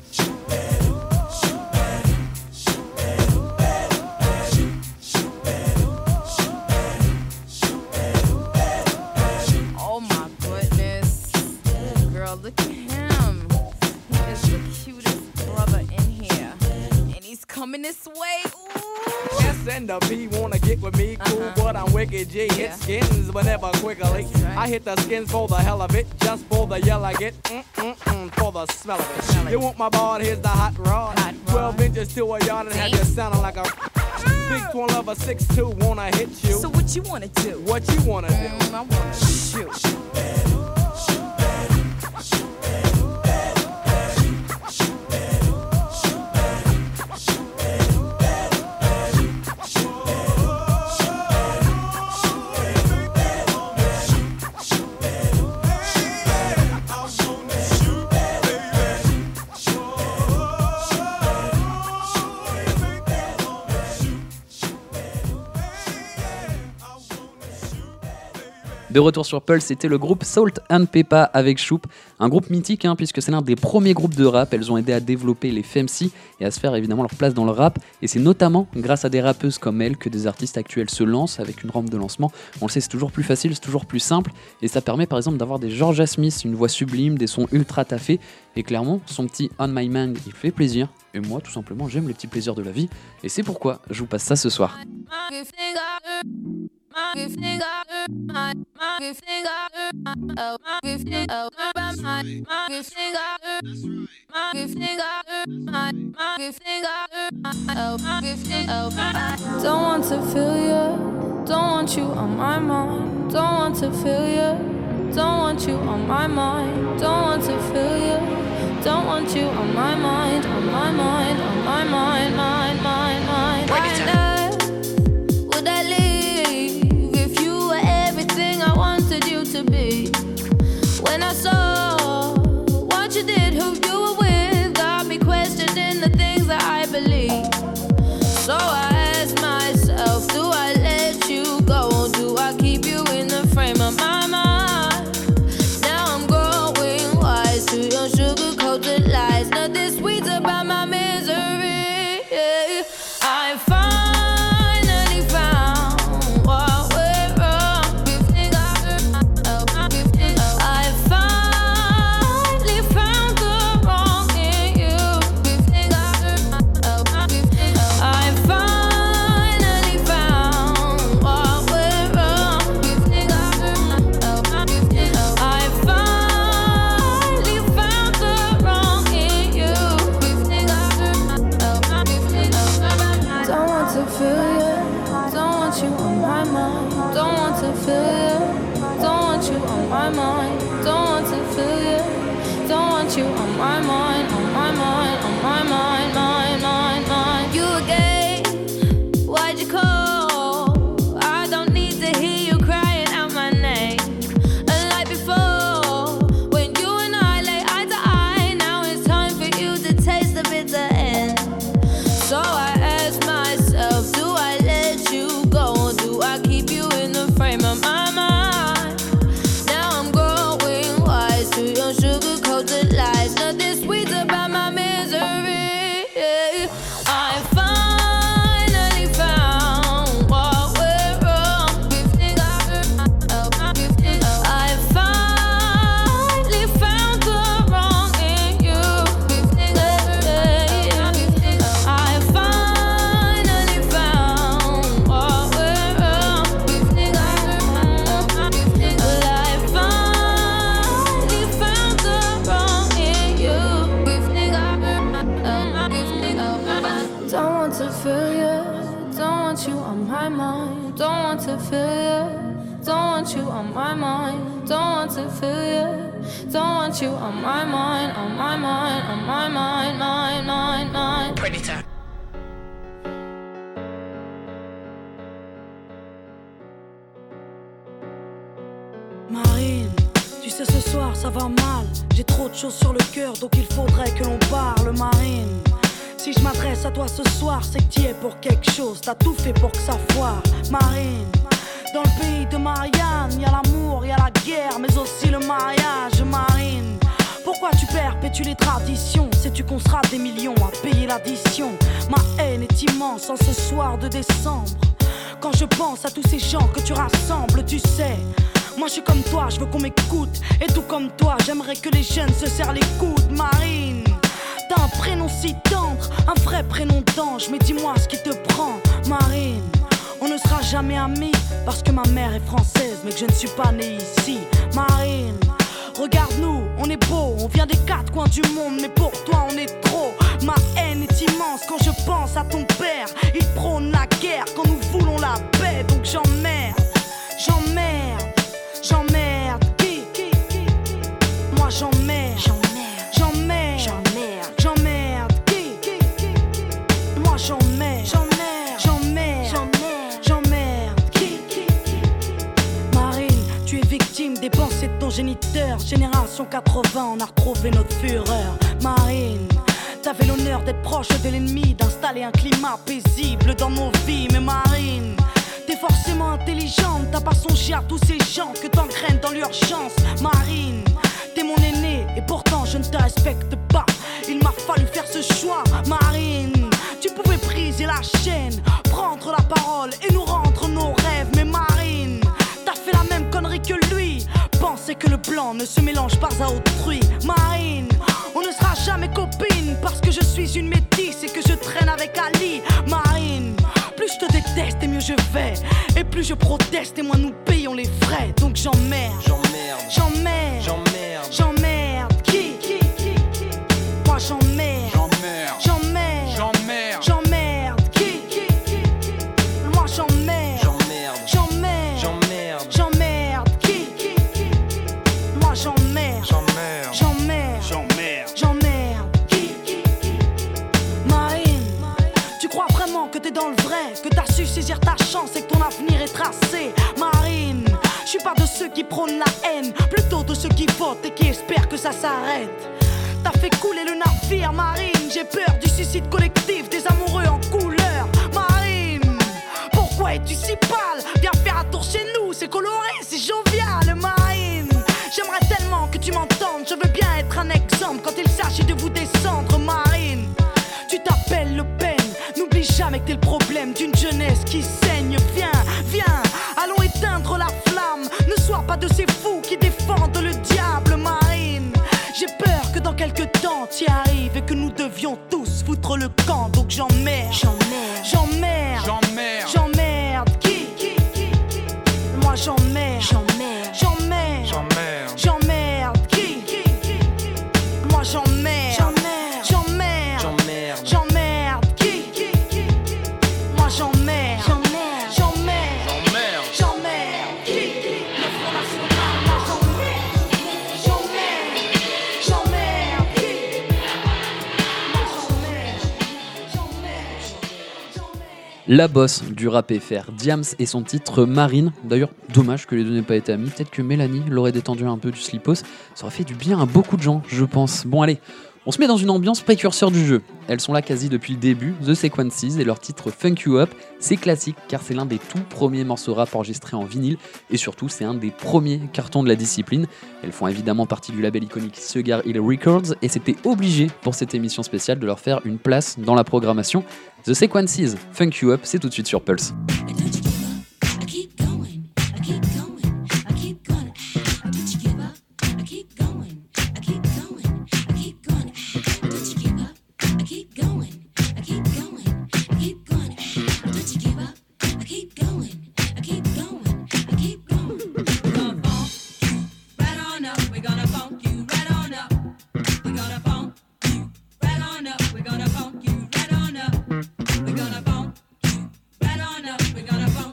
Oh my goodness. Girl, look at him. He is the cutest brother in here. And he's coming this way. Ooh. S and the P wanna get with me, cool, but I'm wicked G. Hit skins, but never quickly. I hit the skins for the hell of it, just for the yell I get, for the smell of it. You want my board? Here's the hot rod. 12 inches to a yard and have you sounding like a big twin lover 6'2", wanna hit you. So what you wanna do? What you wanna do? I wanna shoot. De retour sur Pulse, c'était le groupe Salt and Peppa avec Choup, un groupe mythique puisque c'est l'un des premiers groupes de rap. Elles ont aidé à développer les FMC et à se faire évidemment leur place dans le rap, et c'est notamment grâce à des rappeuses comme elles que des artistes actuels se lancent avec une rampe de lancement. On le sait, c'est toujours plus facile, c'est toujours plus simple, et ça permet par exemple d'avoir des Georgia Smith, une voix sublime, des sons ultra taffés, et clairement son petit On My Mind il fait plaisir, et moi tout simplement j'aime les petits plaisirs de la vie, et c'est pourquoi je vous passe ça ce soir. Don't want to feel you, don't want you on my mind. Don't want to feel you, don't want you on my mind. Don't want to feel you, don't want you on my mind, on my mind, on my mind, mind, mind, mind. Why would I leave if you were everything I wanted you to be? When I saw what you did, who you were with, got me questioning the things that I believe. So I asked myself, do I let you go? Do I keep you in the frame of my mind? Now I'm growing wise to your sugar-coated lies. Nothing sweet about my misery. I finally found what went wrong. I finally found the wrong in you. I finally found what went wrong. I finally found the wrong in you. Don't want to feel you, don't want you on my mind. Don't want to feel you, don't want you on my mind. Don't want to feel you, don't want you on my mind, on my mind, on my mind, mind, mind, mind. You again, why'd you call? I don't need to hear you crying out my name. Unlike before, when you and I lay eye to eye, now it's time for you to taste the bitter end. So I ask myself, do I let you go? Do I keep you in the frame of my mind? Now I'm growing wise to your sugar-coated lies. Nothing sweet about my misery. I finally found what went wrong. I finally found the wrong in you. I finally found what went wrong. Well, I finally found the wrong in you. Don't want to feel you, don't want you on my mind. Don't want to feel you, don't want you on my mind. Don't want to feel you, don't want you on my mind, on my mind, on my mind, mind, mind, mind. Predator. Marine, tu sais ce soir ça va mal. J'ai trop de choses sur le cœur donc il faudrait que l'on parle. Marine, Si je m'adresse à toi ce soir, c'est que t'y es pour quelque chose. T'as tout fait pour que ça foire. Marine, dans le pays de Marianne, y'a l'amour, y'a la guerre, mais aussi le mariage. Marine, pourquoi tu perpétues les traditions? Sais-tu qu'on sera des millions à payer l'addition? Ma haine est immense en ce soir de décembre. Quand je pense à tous ces gens que tu rassembles, tu sais, moi je suis comme toi, je veux qu'on m'écoute. Et tout comme toi, j'aimerais que les jeunes se serrent les coudes. Marine, t'as un prénom si tendre, un vrai prénom d'ange, mais dis-moi ce qui te prend. Marine, on ne sera jamais amis, parce que ma mère est française, mais que je ne suis pas né ici. Marine, regarde-nous, on est beau, on vient des quatre coins du monde, mais pour toi on est trop. Ma haine est immense quand je pense à ton père. Il prône la guerre quand nous voulons la paix. Donc j'emmerde, j'emmerde, j'emmerde. Qui? Moi j'emmerde, j'emmerde, j'emmerde, j'emmerde. Qui? Moi j'emmerde, j'emmerde, j'emmerde, j'emmerde. Qui? Marine, tu es victime des pensées de ton géniteur. Génération 80, on a retrouvé notre fureur. Marine, t'avais l'honneur d'être proche de l'ennemi, d'installer un climat paisible dans nos vies. Mais Marine, t'es forcément intelligente, t'as pas songé à tous ces gens que t'engraines dans l'urgence. Marine, t'es mon aîné et pourtant je ne te respecte pas. Il m'a fallu faire ce choix. Marine, tu pouvais briser la chaîne, prendre la parole et nous rendre nos rêves. Mais Marine, t'as fait la même connerie que lui, penser que le blanc ne se mélange pas à autrui. Marine, on ne sera jamais copines parce que je suis une métisse et que je traîne avec Ali. Marine, plus je te déteste et mieux je vais, et plus je proteste et moins nous payons les frais. Donc j'emmerde, j'emmerde, j'emmerde, j'emmerde, j'emmerde. Qui? Moi j'emmerde, j'emmerde, j'emmerde, j'emmerde, j'emmerde. Qui? Moi j'emmerde, j'emmerde, j'emmerde, j'emmerde, j'emmerde. Qui? Moi j'emmerde, j'emmerde, j'emmerde, j'emmerde, j'emmerde. Marine, tu crois vraiment que t'es dans le vrai, que t'as su saisir ta chance et que ton avenir est tracé? Marine, je suis pas de ceux qui prônent la haine, plutôt de ceux qui votent et qui espèrent que ça s'arrête. T'as fait couler le navire, Marine, j'ai peur du suicide collectif des amoureux en couleur. Marine, pourquoi es-tu si pâle? Viens faire un tour chez nous, c'est coloré, c'est jovial. Marine, j'aimerais tellement que tu m'entendes, je veux bien être un exemple quand il s'agit de vous descendre. Marine, tu t'appelles Le Pen, n'oublie jamais que t'es le problème d'une jeunesse qui saigne. Viens, viens, allons éteindre la flamme, ne sois pas de ces fous qui défendent le diable. Marine, j'ai peur que dans quelques temps t'y arrives et que nous devions tous foutre le camp. Donc j'emmerde, j'emmerde, j'emmerde, j'emmerde, j'emmerde. Qui? Moi j'emmerde, j'emmerde, j'emmerde, j'emmerde, j'emmerde. Qui? Moi j'emmerde, j'emmerde, j'emmerde, j'emmerde, j'emmerde. Qui? Moi j'emmerde, j'emmerde, j'emmerde, j'emmerde, j'emmerde. Qui? Le Front National, moi j'emmerde, j'emmerde, j'emmerde. Qui? Moi j'emmerde, j'emmerde. La bosse du rap FR, Diams et son titre Marine. D'ailleurs, dommage que les deux n'aient pas été amis. Peut-être que Mélanie l'aurait détendu un peu du slipos. Ça aurait fait du bien à beaucoup de gens, je pense. Bon, allez, on se met dans une ambiance précurseur du jeu. Elles sont là quasi depuis le début, The Sequences, et leur titre Funk You Up. C'est classique car c'est l'un des tout premiers morceaux rap enregistrés en vinyle. Et surtout, c'est un des premiers cartons de la discipline. Elles font évidemment partie du label iconique Cigar Hill Records. Et c'était obligé pour cette émission spéciale de leur faire une place dans la programmation. The Sequences, Funk You Up, c'est tout de suite sur Pulse. We're gonna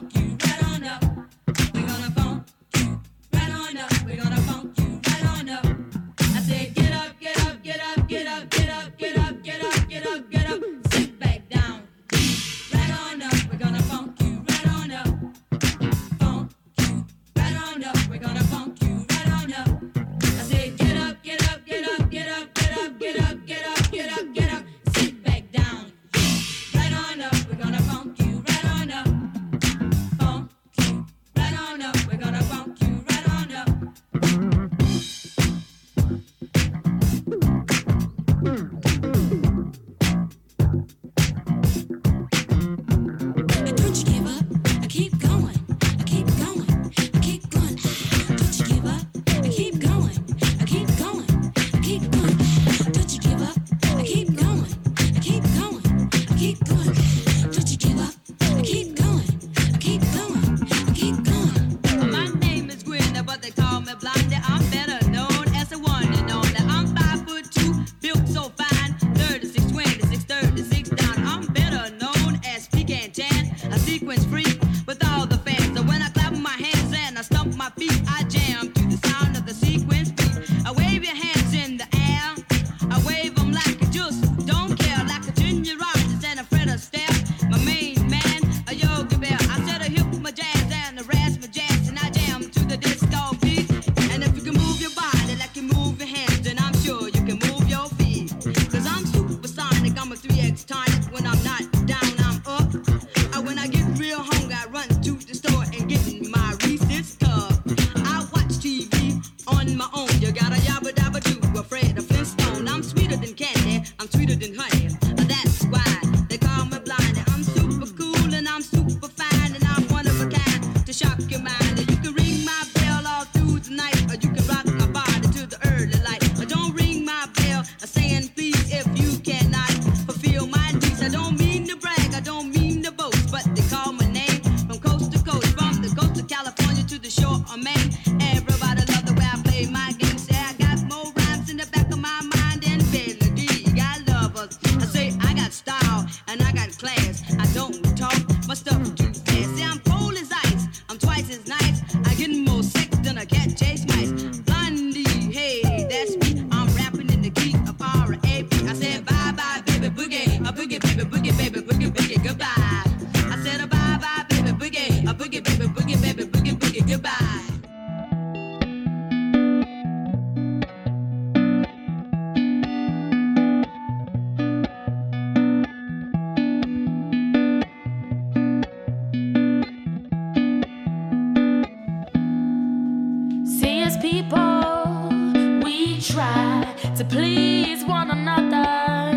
to please one another.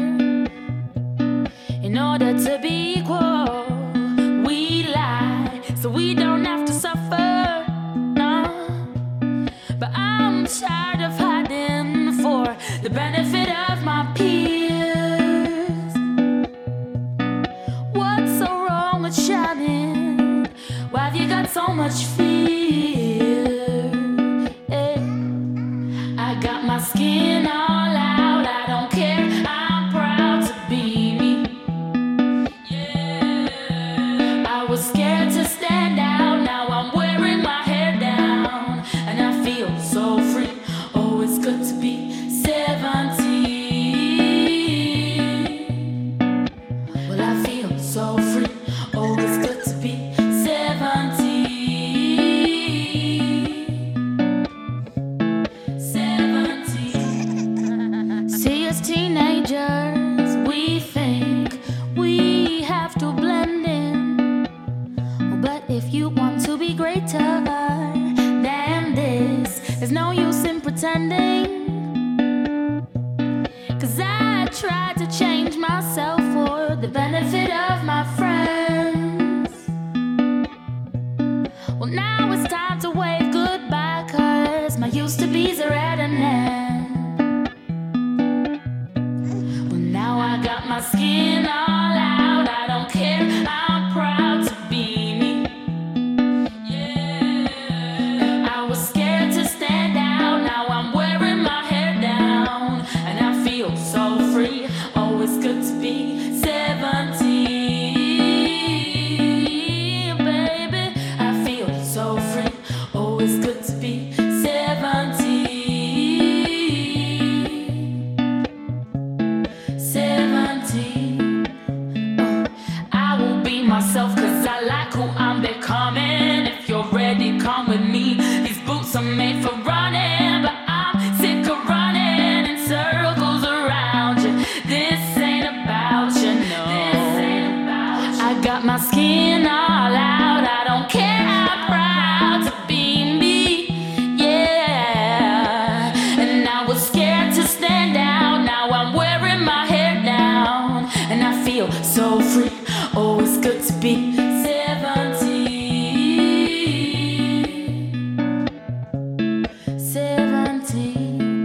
In order to be equal, we lie so we don't have to suffer. No, but I'm tired of hiding for the benefit of my peers. What's so wrong with shining? Why have you got so much fear? I got my skin all out, I don't care, I'm proud to be me. Yeah, I was scared to stand out, now I'm wearing my hair down, and I feel so free. Oh, it's good to be 17. Well, I feel so free. Oh, it's good to be 17. See, as teenagers, we think we have to blend in. But if you want to be greater than this, there's no use in pretending. 'Cause I tried to change myself for the benefit of my friends. Well, now it's time to wave goodbye, 'cause my used to be's are at an end. Well, now I got my skin all out, I don't care, I'm proud to be me. Yeah, I was scared to stand out, now I'm wearing my hair down, and I feel so free. Oh, it's good to be 17, baby. I feel so free. Oh, it's good to be 17. 17. I will be myself 'cause I like who I'm becoming. If you're ready, come with me. These boots are made for running, but I'm sick of running in circles around you. This ain't about you, no. This ain't about you. I got my skin all out, I don't care, I'm proud to be me. Yeah, and I was scared to stand out, now I'm wearing my hair down, and I feel so free. Oh, it's good to be 17. 17.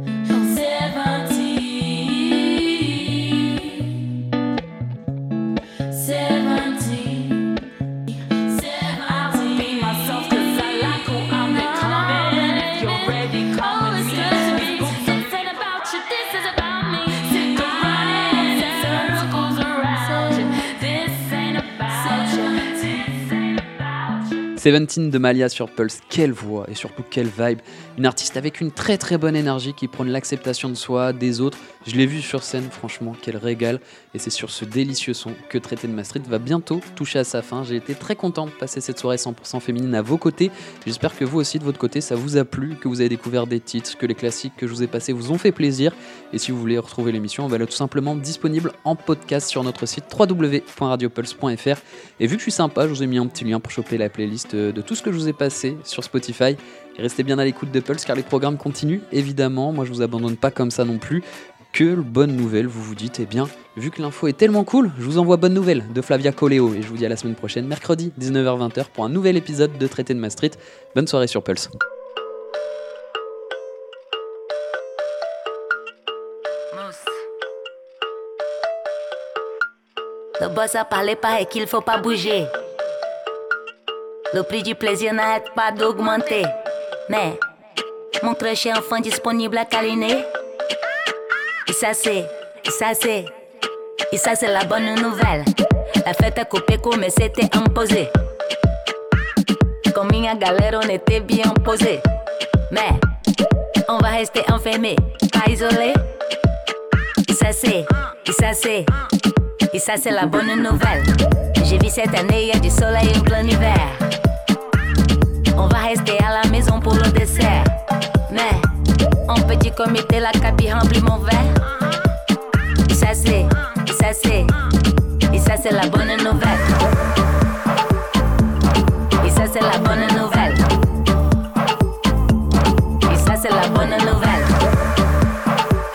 17. 17. I will be myself 'cause I like who I'm becoming. If you're ready, come with me. This ain't about you, this is about me. Sick of running in circles around you. This ain't about you. This ain't about you. 17 de Malia sur Pulse, quelle voix et surtout quelle vibe. Une artiste avec une très très bonne énergie qui prône l'acceptation de soi, des autres. Je l'ai vue sur scène, franchement, quel régal. Et c'est sur ce délicieux son que Traité de Maastricht va bientôt toucher à sa fin. J'ai été très content de passer cette soirée 100% féminine à vos côtés. J'espère que vous aussi de votre côté ça vous a plu, que vous avez découvert des titres, que les classiques que je vous ai passés vous ont fait plaisir. Et si vous voulez retrouver l'émission, elle est tout simplement disponible en podcast sur notre site www.radiopulse.fr. Et vu que je suis sympa, je vous ai mis un petit lien pour choper la playlist de tout ce que je vous ai passé sur Spotify. Et restez bien à l'écoute de Pulse car les programmes continuent, évidemment. Moi je vous abandonne pas comme ça non plus. Que bonne nouvelle, vous vous dites, eh bien, vu que l'info est tellement cool, je vous envoie bonne nouvelle de Flavia Coléo. Et je vous dis à la semaine prochaine, mercredi 19h-20h pour un nouvel épisode de Traité de Maastricht. Bonne soirée sur Pulse. Le boss a parlé pas et qu'il faut pas bouger. Le prix du plaisir n'arrête pas d'augmenter. Mais mon très cher enfant disponible à câliner. Et ça c'est la bonne nouvelle. La fête a coupé court mais c'était imposé. Comme une galère on était bien posé. Mais on va rester enfermé, pas isolé. Et ça c'est la bonne nouvelle. J'ai vu cette année, y'a du soleil en plein hiver. On va rester à la maison pour le dessert. Mais en petit comité, la cabine remplit mon verre. Et ça c'est la bonne nouvelle. Et ça c'est la bonne nouvelle. Et ça c'est la bonne nouvelle.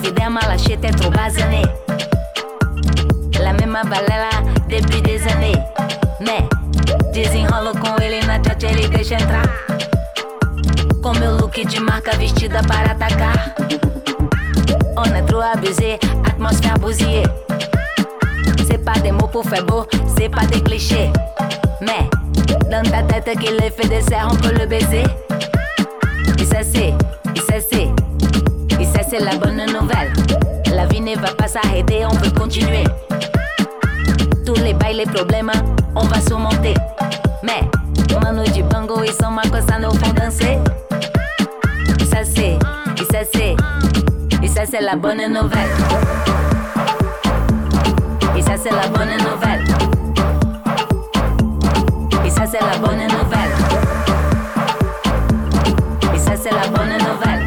qui der ma lâchette est trop basanée. La même balela depuis des années. Mais desenrolo com ele na chat, ele deixa entrar. Com meu look de marca vestida para atacar. On a trop abusé, atmosphère bousillée. C'est pas des mots pour faire beau, c'est pas des clichés. Mais dans ta tête qu'il est fait des serres, on peut le baiser. Et ça c'est la bonne nouvelle. La vie ne va pas s'arrêter, on peut continuer. Tous les bails, les problèmes, on va surmonter. Mais mano de bango et son macossa nous font danser. Et ça c'est la bonne nouvelle. Et ça c'est la bonne nouvelle. Et ça c'est la bonne nouvelle. Et ça c'est la bonne nouvelle.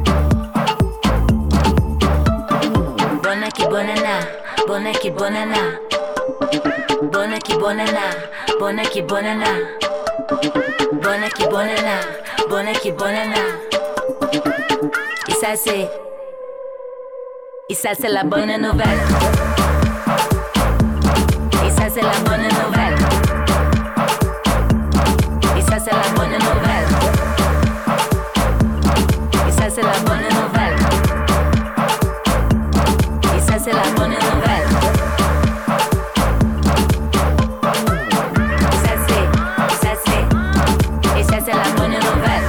Bonaki bonana, bonaki bonana. Bonaki bonana, bonaki bonana. Bonaki bonana, bonaki bonana. Et ça c'est la bonne nouvelle. Et ça c'est la bonne nouvelle. Et ça c'est la bonne nouvelle. Et ça c'est la bonne nouvelle. Et ça c'est la bonne nouvelle. Et ça c'est la bonne nouvelle.